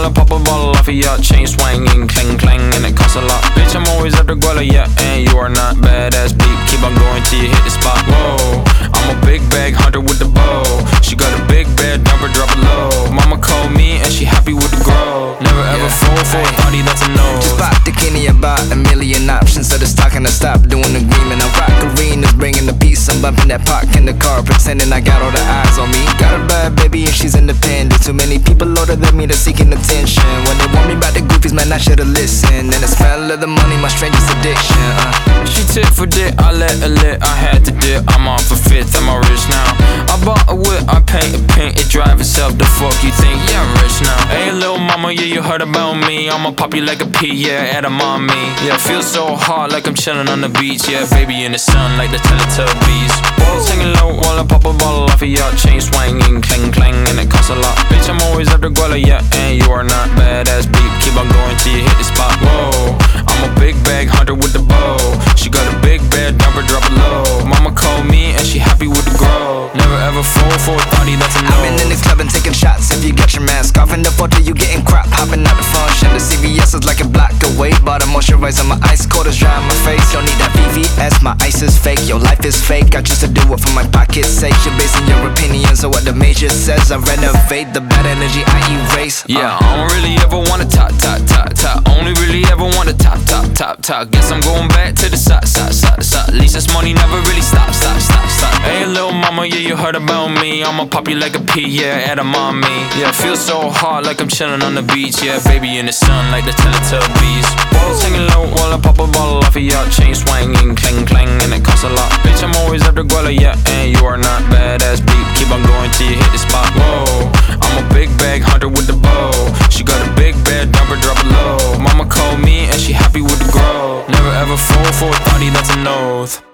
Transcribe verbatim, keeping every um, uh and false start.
while I pop a bottle off of ya. Chain swinging, clang clang, and it costs a lot. Bitch, I'm always after Guala, yeah, and you are not badass beat. Keep on going till you hit the spot. Whoa, I'm a big bag hunter with the bow. She got a big bed, number drop it low. Mama called me and she happy with the grow. Never ever yeah. fall for a party that's a no. Just pop the Kenny about a million options. So just talking to stop doing agreement. I rock arenas, bringing the peace. I'm bumping that park in the car, pretending I got all the eyes on me. Got a bad baby and she's independent. Too many people older than me, they're seeking attention. When they want me about the goofies, man, I should've listened. And the smell of the money, my strangest addiction. uh. She tit for dick, I let her lit. I had to dip, I'm on for fifth, I'm all rich now. I bought a whip, I paint a paint, it drive itself. The fuck you think? Yeah, I'm rich now. Hey, little mama, yeah, you heard about me. I'ma pop you like a pea, yeah, at a mommy. Yeah, feel so hot like I'm chilling on the beach. Yeah, baby in the sun like the Teletubbies. Balls hanging low while I pop a bottle off of ya. Chain swinging, clang clang, and it costs a lot. Bitch, I'm always after Guala, yeah, and you are not badass beat. Keep on going till you hit the spot. Whoa, I'm a big bag hunter with the bow. She got a big bed, number drop it low. Mama called me and she happy with the grow. Never ever fall for a party that's a no. I've been in the club and taking shots. If you got your mask off in the photo, you getting crap. Hopping out the function. The C V S is like a block away. Bought a moisturizer, my ice cold is dry on my face. Don't need that V V S, my ice is fake. Your life is fake. I choose to do it for my pocket's sake. You're basing your opinions on what the major says. I renovate the bad energy I erase. uh. Yeah, I don't really ever wanna top, top, top, top. Only really ever wanna top, top, top, top. Guess I'm going back to the side, side, side, side. At least this money never really stops, stop, stop, stop. Hey, little mama, yeah, you heard about me. I'ma pop you like a pea, yeah, at a mommy. Yeah, feel so hot like I'm chilling on the beach. Yeah, baby in the sun like the Teletubbies. Balls hanging low while I pop a bottle off of ya. Chain swinging, clang clang, and it costs a lot. Bitch, I'm always after Guala, yeah, and you are not badass beat. Keep on going till you hit the spot. Whoa, I'm a big bag hunter with the bow. She got a big bed, number drop it low. Mama called me and she happy with the grow. Never ever fall for a party that's a no.